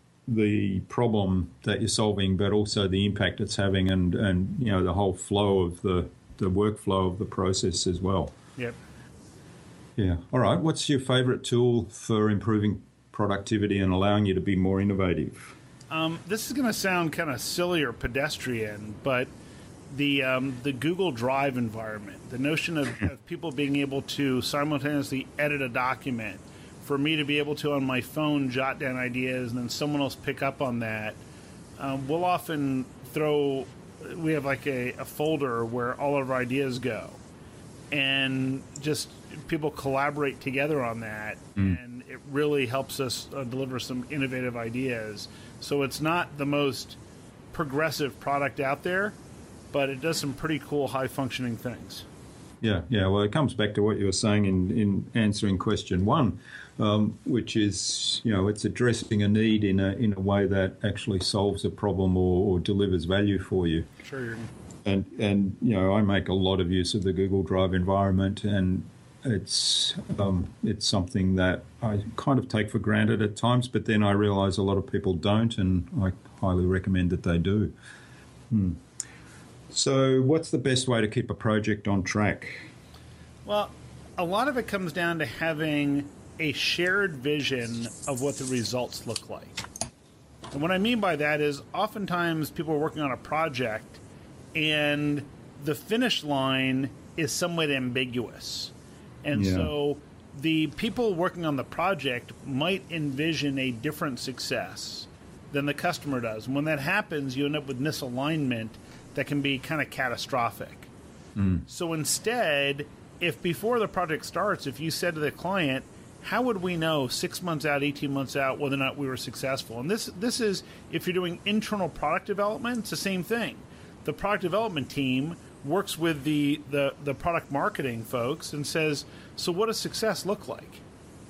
the problem that you're solving, but also the impact it's having, and, and you know the whole flow of the, the workflow of the process as well. Yep. Yeah. All right. What's your favorite tool for improving productivity and allowing you to be more innovative? Um, this is going to sound kind of silly or pedestrian, but the um, the Google Drive environment, the notion of, of people being able to simultaneously edit a document, for me to be able to on my phone jot down ideas and then someone else pick up on that. Um, we'll often throw, we have like a, a folder where all of our ideas go, and just people collaborate together on that, mm. and it really helps us uh, deliver some innovative ideas. So it's not the most progressive product out there, but it does some pretty cool high functioning things. Yeah, yeah. Well, it comes back to what you were saying in, in answering question one, um, which is, you know, it's addressing a need in a in a way that actually solves a problem or, or delivers value for you. Sure. And and you know, I make a lot of use of the Google Drive environment, and it's um, it's something that I kind of take for granted at times, but then I realise a lot of people don't, and I highly recommend that they do. Hmm. So what's the best way to keep a project on track? Well, a lot of it comes down to having a shared vision of what the results look like. And what I mean by that is oftentimes people are working on a project and the finish line is somewhat ambiguous. And yeah. so the people working on the project might envision a different success than the customer does. And when that happens, you end up with misalignment that can be kind of catastrophic. Mm. So instead, if before the project starts, if you said to the client, how would we know six months out, eighteen months out, whether or not we were successful? And this this is, if you're doing internal product development, it's the same thing. The product development team works with the, the, the product marketing folks and says, so what does success look like?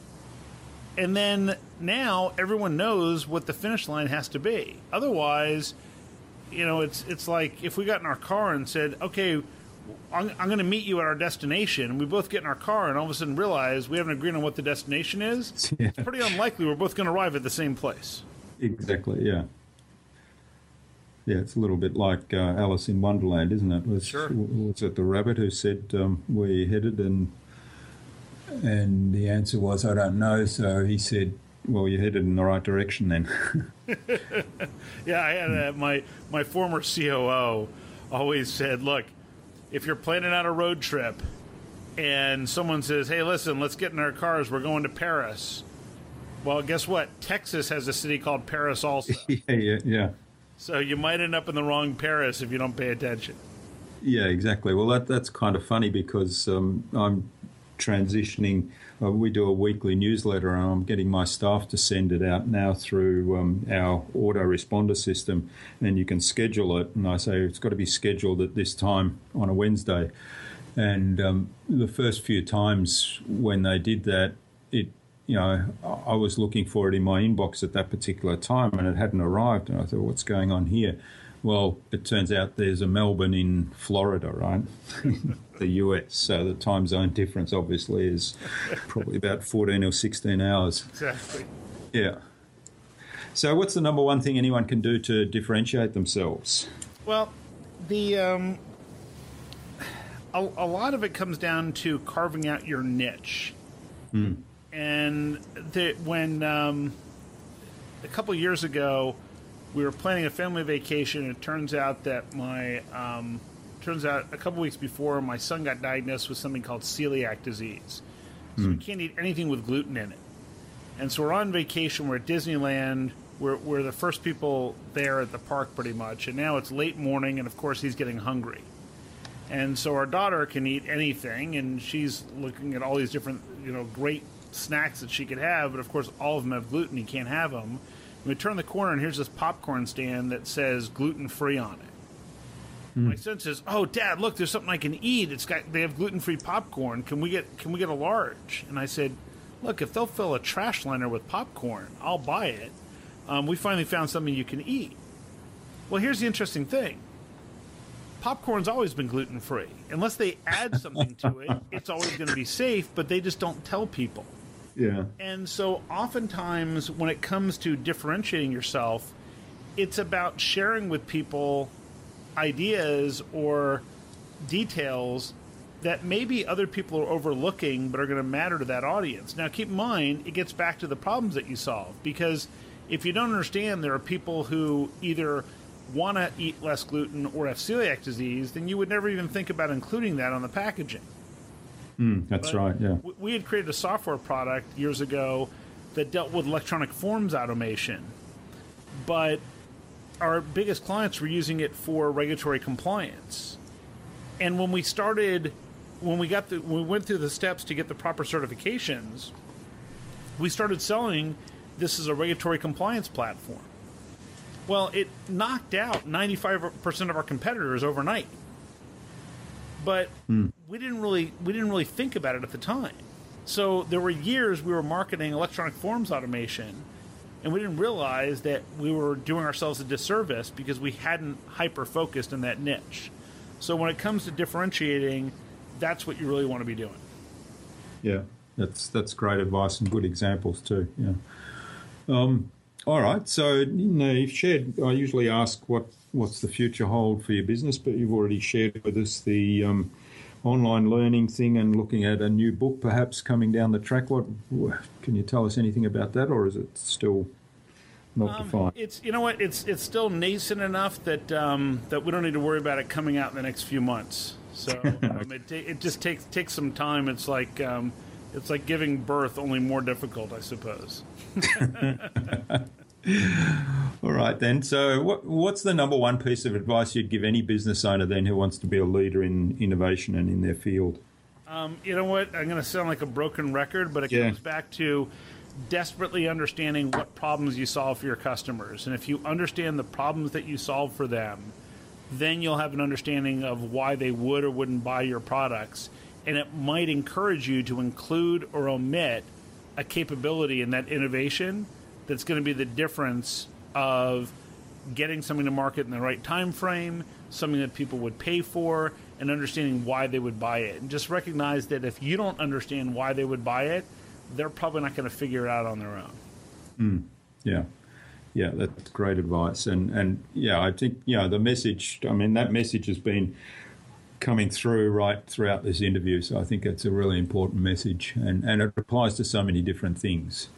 And then now everyone knows what the finish line has to be. Otherwise, you know, it's it's like if we got in our car and said, okay, I'm, I'm going to meet you at our destination, and we both get in our car and all of a sudden realize we haven't agreed on what the destination is, yeah. It's pretty unlikely we're both going to arrive at the same place. Exactly, yeah. Yeah, it's a little bit like uh, Alice in Wonderland, isn't it? Was, sure. Was it the rabbit who said, um, where you headed? And and the answer was, I don't know. So he said, well, you're headed in the right direction then. Yeah, I had a, my, my former C O O always said, look, if you're planning out a road trip and someone says, hey, listen, let's get in our cars, we're going to Paris. Well, guess what? Texas has a city called Paris also. yeah, yeah, yeah. So you might end up in the wrong Paris if you don't pay attention. Yeah, exactly. Well, that that's kind of funny because um, I'm transitioning. Uh, we do a weekly newsletter, and I'm getting my staff to send it out now through um, our autoresponder system, and you can schedule it. And I say it's got to be scheduled at this time on a Wednesday. And um, the first few times when they did that, it you know, I was looking for it in my inbox at that particular time and it hadn't arrived. And I thought, what's going on here? Well, it turns out there's a Melbourne in Florida, right? The U S. So the time zone difference obviously is probably about fourteen or sixteen hours. Exactly. Yeah. So what's the number one thing anyone can do to differentiate themselves? Well, the um, a, a lot of it comes down to carving out your niche. Hmm. And the, when um, a couple of years ago, we were planning a family vacation, and it turns out that my um, turns out a couple weeks before, my son got diagnosed with something called celiac disease. So mm. we can't eat anything with gluten in it. And so we're on vacation. We're at Disneyland. We're, we're the first people there at the park pretty much. And now it's late morning, and of course he's getting hungry. And so our daughter can eat anything, and she's looking at all these different, you know, great snacks that she could have, but of course all of them have gluten. You can't have them. And we turn the corner and here's this popcorn stand that says gluten-free on it. Mm. My son says, "Oh, Dad, look, there's something I can eat. It's got they have gluten-free popcorn. Can we get can we get a large?" And I said, "Look, if they'll fill a trash liner with popcorn, I'll buy it. Um, we finally found something you can eat." Well, here's the interesting thing. Popcorn's always been gluten-free. Unless they add something to it, it's always going to be safe, but they just don't tell people. Yeah. And so oftentimes when it comes to differentiating yourself, it's about sharing with people ideas or details that maybe other people are overlooking but are going to matter to that audience. Now, keep in mind, it gets back to the problems that you solve, because if you don't understand there are people who either want to eat less gluten or have celiac disease, then you would never even think about including that on the packaging. Mm, that's but right, yeah. We had created a software product years ago that dealt with electronic forms automation, but our biggest clients were using it for regulatory compliance. And when we started, when we got the, when we went through the steps to get the proper certifications, we started selling this as a regulatory compliance platform. Well, it knocked out ninety-five percent of our competitors overnight. But mm. we didn't really we didn't really think about it at the time. So there were years we were marketing electronic forms automation, and we didn't realize that we were doing ourselves a disservice because we hadn't hyper-focused in that niche. So when it comes to differentiating, that's what you really want to be doing. Yeah, that's that's great advice and good examples too. Yeah. Um, all right. So you know, you've shared. I usually ask what what's the future hold for your business, but you've already shared with us the um, online learning thing and looking at a new book perhaps coming down the track. What can you tell us anything about that, or is it still not um, defined? It's you know what it's it's still nascent enough that um, that we don't need to worry about it coming out in the next few months. So um, it it just takes takes some time. It's like um, it's like giving birth, only more difficult, I suppose. All right, then. So what, what's the number one piece of advice you'd give any business owner then who wants to be a leader in innovation and in their field? Um, you know what? I'm going to sound like a broken record, but it Yeah. comes back to desperately understanding what problems you solve for your customers. And if you understand the problems that you solve for them, then you'll have an understanding of why they would or wouldn't buy your products. And it might encourage you to include or omit a capability in that innovation that's going to be the difference of getting something to market in the right time frame, something that people would pay for, and understanding why they would buy it. And just recognize that if you don't understand why they would buy it, they're probably not going to figure it out on their own. Mm, yeah. Yeah, that's great advice. And, and yeah, I think, you know, the message, I mean, that message has been coming through right throughout this interview. So I think it's a really important message, and, and it applies to so many different things.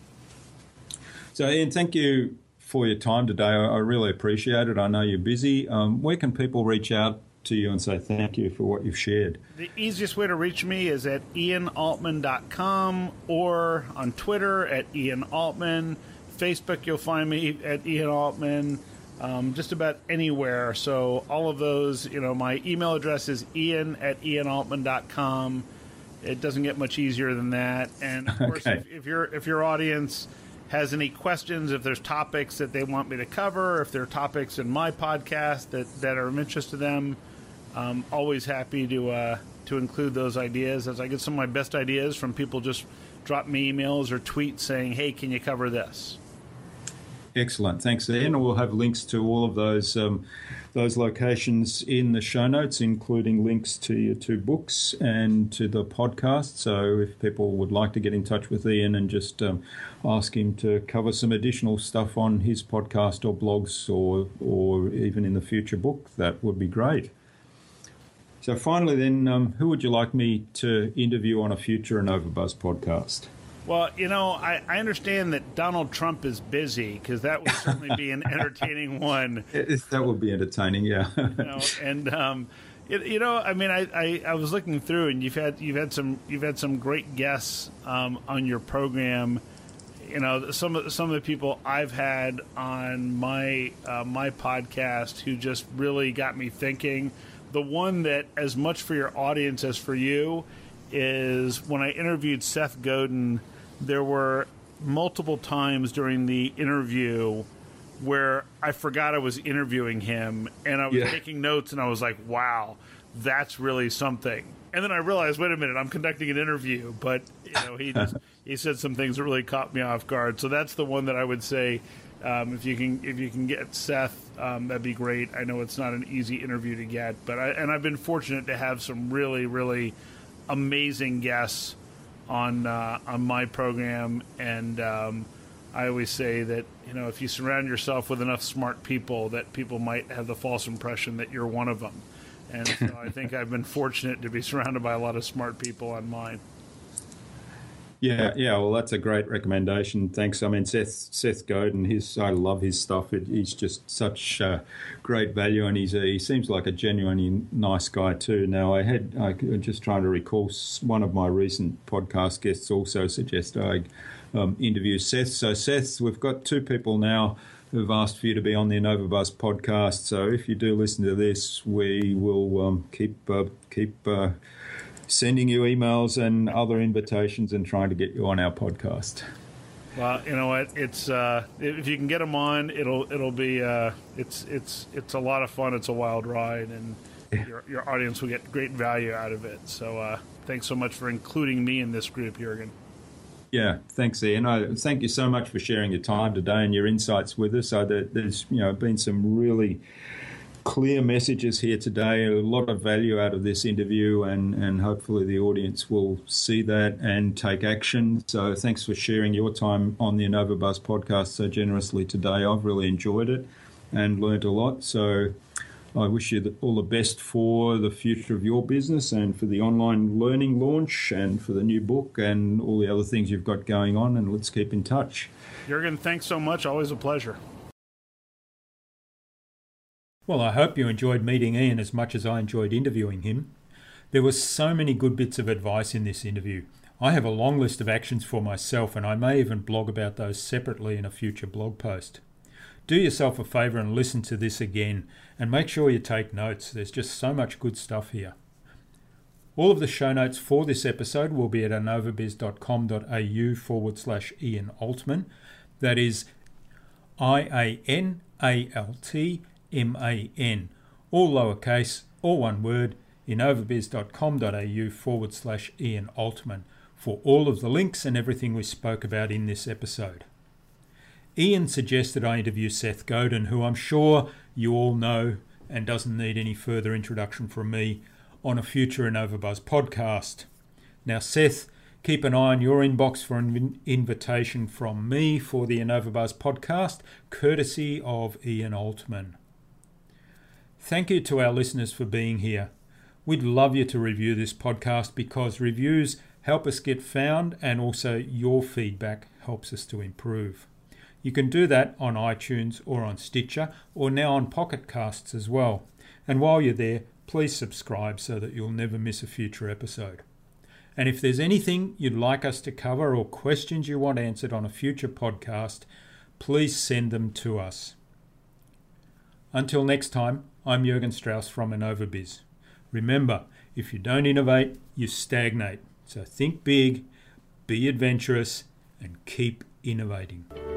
So, Ian, thank you for your time today. I, I really appreciate it. I know you're busy. Um, where can people reach out to you and say thank you for what you've shared? The easiest way to reach me is at ian altman dot com or on Twitter at Ian Altman. Facebook, you'll find me at Ian Altman, um, just about anywhere. So all of those, you know, my email address is ian at ian altman dot com. It doesn't get much easier than that. And of course, Okay. if, if your if your audience has any questions, if there's topics that they want me to cover, if there are topics in my podcast that, that are of interest to them, I'm always happy to uh, to include those ideas. As I get some of my best ideas from people just drop me emails or tweets saying, hey, can you cover this? Excellent. Thanks, Ian. We'll have links to all of those um, those locations in the show notes, including links to your two books and to the podcast. So if people would like to get in touch with Ian and just um, ask him to cover some additional stuff on his podcast or blogs or, or even in the future book, that would be great. So finally then, um, who would you like me to interview on a future InnovaBuzz podcast? Well, you know, I, I understand that Donald Trump is busy, because that would certainly be an entertaining one. That would be entertaining, yeah. You know, and um, it, you know, I mean, I, I, I was looking through, and you've had you've had some you've had some great guests um, on your program. You know, some of some of the people I've had on my uh, my podcast who just really got me thinking. The one that, as much for your audience as for you, is when I interviewed Seth Godin. There were multiple times during the interview where I forgot I was interviewing him, and I was Yeah. taking notes, and I was like, wow, that's really something. And then I realized, wait a minute, I'm conducting an interview, but you know, he just he said some things that really caught me off guard. So that's the one that I would say, um, if you can if you can get Seth, um, that'd be great. I know it's not an easy interview to get, but I, and I've been fortunate to have some really really amazing guests on uh, on my program, and um, I always say that, you know, if you surround yourself with enough smart people, that people might have the false impression that you're one of them. And so I think I've been fortunate to be surrounded by a lot of smart people on mine. Yeah, yeah. Well, that's a great recommendation. Thanks. I mean, Seth Seth Godin, his I love his stuff. It, he's just such uh, great value, and he's a, he seems like a genuinely nice guy too. Now, I had I was just trying to recall one of my recent podcast guests also suggested I um, interview Seth. So, Seth, we've got two people now who've asked for you to be on the InnovaBuzz podcast. So, if you do listen to this, we will um, keep uh, keep. Uh, sending you emails and other invitations and trying to get you on our podcast. Well, you know what? It's uh, if you can get them on, it'll it'll be uh, it's it's it's a lot of fun. It's a wild ride, and your your audience will get great value out of it. So uh, thanks so much for including me in this group, Jürgen. Yeah, thanks, Ian. I thank you so much for sharing your time today and your insights with us. So there, there's you know been some really clear messages here today, a lot of value out of this interview, and, and hopefully the audience will see that and take action. So thanks for sharing your time on the InnovaBuzz podcast so generously today. I've really enjoyed it and learned a lot. So I wish you all the best for the future of your business and for the online learning launch and for the new book and all the other things you've got going on, and let's keep in touch. Jürgen, thanks so much. Always a pleasure. Well, I hope you enjoyed meeting Ian as much as I enjoyed interviewing him. There were so many good bits of advice in this interview. I have a long list of actions for myself, and I may even blog about those separately in a future blog post. Do yourself a favour and listen to this again, and make sure you take notes. There's just so much good stuff here. All of the show notes for this episode will be at inovabiz.com.au forward slash Ian Altman. That is I A N A L T M A N. All lowercase, all one word, inovabiz.com.au forward slash Ian Altman for all of the links and everything we spoke about in this episode. Ian suggested I interview Seth Godin, who I'm sure you all know and doesn't need any further introduction from me, on a future InnovaBuzz podcast. Now, Seth, keep an eye on your inbox for an invitation from me for the InnovaBuzz podcast, courtesy of Ian Altman. Thank you to our listeners for being here. We'd love you to review this podcast because reviews help us get found, and also your feedback helps us to improve. You can do that on iTunes or on Stitcher, or now on Pocket Casts as well. And while you're there, please subscribe so that you'll never miss a future episode. And if there's anything you'd like us to cover or questions you want answered on a future podcast, please send them to us. Until next time, I'm Jürgen Strauss from InnovaBiz. Remember, if you don't innovate, you stagnate. So think big, be adventurous, and keep innovating.